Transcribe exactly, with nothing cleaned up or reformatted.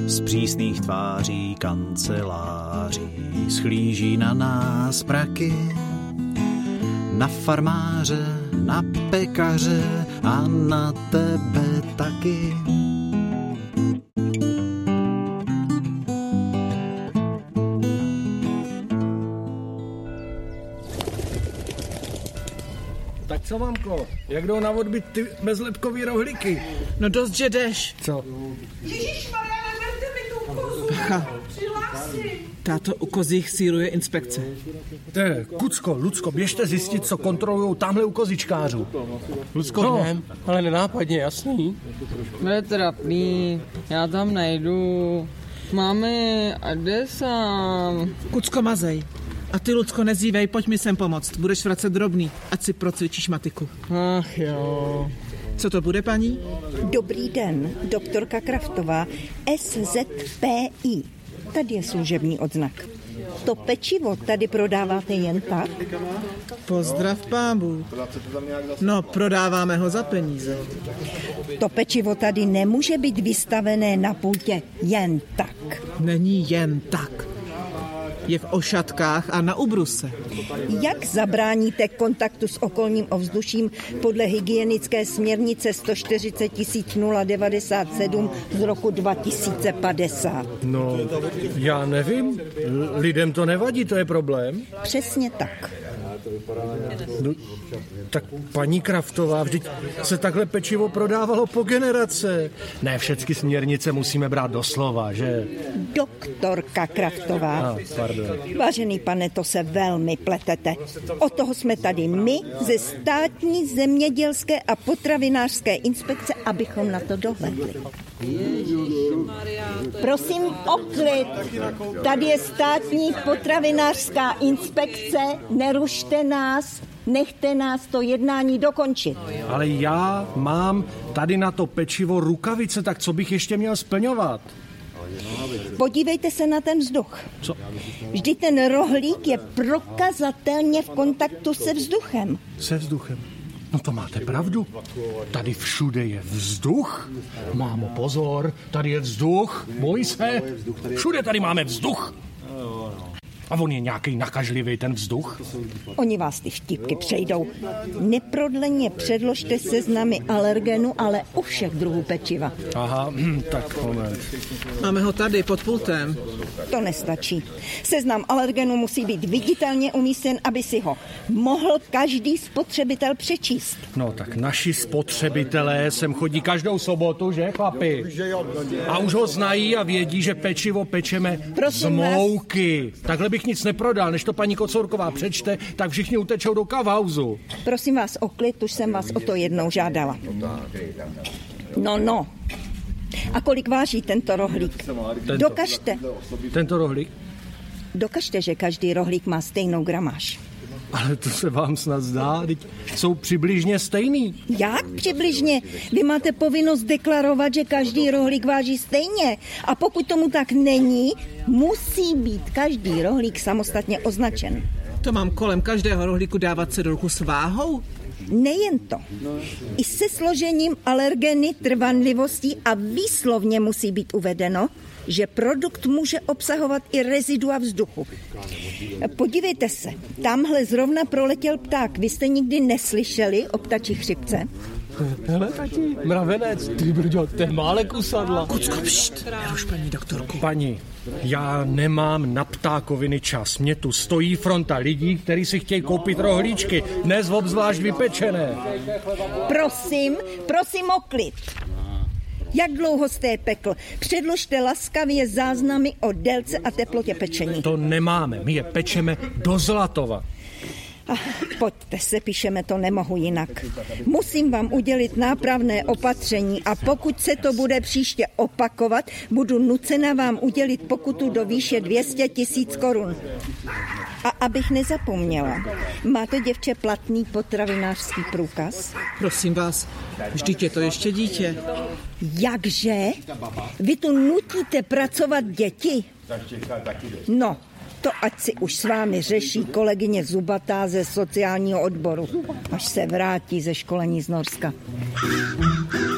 z přísných tváří kanceláří schlíží na nás praky, na farmáře, na pekaře a na tebe taky. Tak co, mamko, jak jdou na odbyt ty bezlepkový rohlíky? No dost, že jdeš. Co? Ježišmarja, neberte mi tu kozu. Bacha. Táto u kozích sýruje inspekce. Te, Kucko, Lucko, běžte zjistit, co kontrolujou tamhle u kozičkářů. Lucko, No. jdem, ale nenápadně, jasný. Bude trapný, já tam najdu. Máme adresa. Kucko, mazej. A ty, Lucko, nezívej, pojď mi sem pomoct. Budeš vracet drobný, ať si procvičíš matiku. Ach jo. Co to bude, paní? Dobrý den, doktorka Kraftová, S Z P I. Tady je služební odznak. To pečivo tady prodáváte jen tak? Pozdrav, pámbu. No, prodáváme ho za peníze. To pečivo tady nemůže být vystavené na pultě jen tak. Není jen tak. Je v ošatkách a na ubruse. Jak zabráníte kontaktu s okolním ovzduším podle hygienické směrnice sto čtyřicet tisíc nula devadesát sedm z roku dva tisíce padesát? No, já nevím, L- lidem to nevadí, to je problém. Přesně tak. No, tak paní Kraftová, vždyť se takhle pečivo prodávalo po generace. Ne, všechny směrnice musíme brát doslova, že? Doktorka Kraftová. Ah, pardon. Vážený pane, to se velmi pletete. Od toho jsme tady my ze státní zemědělské a potravinářské inspekce, abychom na to dohledli. Prosím o klid. Tady je státní potravinářská inspekce. Nerušte nás. Nechte nás to jednání dokončit. Ale já mám tady na to pečivo rukavice, tak co bych ještě měl splňovat? Podívejte se na ten vzduch. Co? Vždyť ten rohlík je prokazatelně v kontaktu se vzduchem. Se vzduchem. No to máte pravdu. Tady všude je vzduch. Mámo, pozor, tady je vzduch. Boj se. Všude tady máme vzduch. A on je nějaký nakažlivý, ten vzduch? Oni vás ty vtipky přejdou. Neprodleně předložte seznamy alergenů, ale u všech druhů pečiva. Aha, tak moment. Máme ho tady pod pultem. To nestačí. Seznam alergenů musí být viditelně umístěn, aby si ho mohl každý spotřebitel přečíst. No tak naši spotřebitelé sem chodí každou sobotu, že chlapi? A už ho znají a vědí, že pečivo pečeme Prosím z mouky. Takhle bych nic neprodal, než to paní Kocourková přečte, tak všichni utečou do kavauzu. Prosím vás o klid, už jsem vás o to jednou žádala. No, no. A kolik váží tento rohlík? Tento. Dokažte. Tento rohlík? Dokažte, že každý rohlík má stejnou gramáž. Ale to se vám snad zdá, teď jsou přibližně stejný. Jak přibližně? Vy máte povinnost deklarovat, že každý rohlík váží stejně. A pokud tomu tak není, musí být každý rohlík samostatně označen. To mám kolem každého rohlíku dávat cedulku s váhou? Nejen to. I se složením alergeny, trvanlivostí a výslovně musí být uvedeno, že produkt může obsahovat i rezidua vzduchu. Podívejte se, tamhle zrovna proletěl pták. Vy jste nikdy neslyšeli o ptačí chřipce? Hele, tati, mravenec, ty brďo, ten málek usadla. Kucko, pšt, neruš paní doktorku. Paní, já nemám na ptákoviny čas. Mě tu stojí fronta lidí, kteří si chtějí koupit rohlíčky, dnes obzvlášť vypečené. Prosím, prosím o klid. Jak dlouho jste je pekl? Předložte laskavě záznamy o délce a teplotě pečení. To nemáme, my je pečeme do Zlatova. Ach, pojďte se, píšeme, to nemohu jinak. Musím vám udělit nápravné opatření a pokud se to bude příště opakovat, budu nucena vám udělit pokutu do výše dvě stě tisíc korun. A abych nezapomněla, máte, děvče, platný potravinářský průkaz? Prosím vás, vždyť je to ještě dítě. Jakže? Vy tu nutíte pracovat děti? No, to ať si už s vámi řeší kolegyně Zubatá ze sociálního odboru, až se vrátí ze školení z Norska.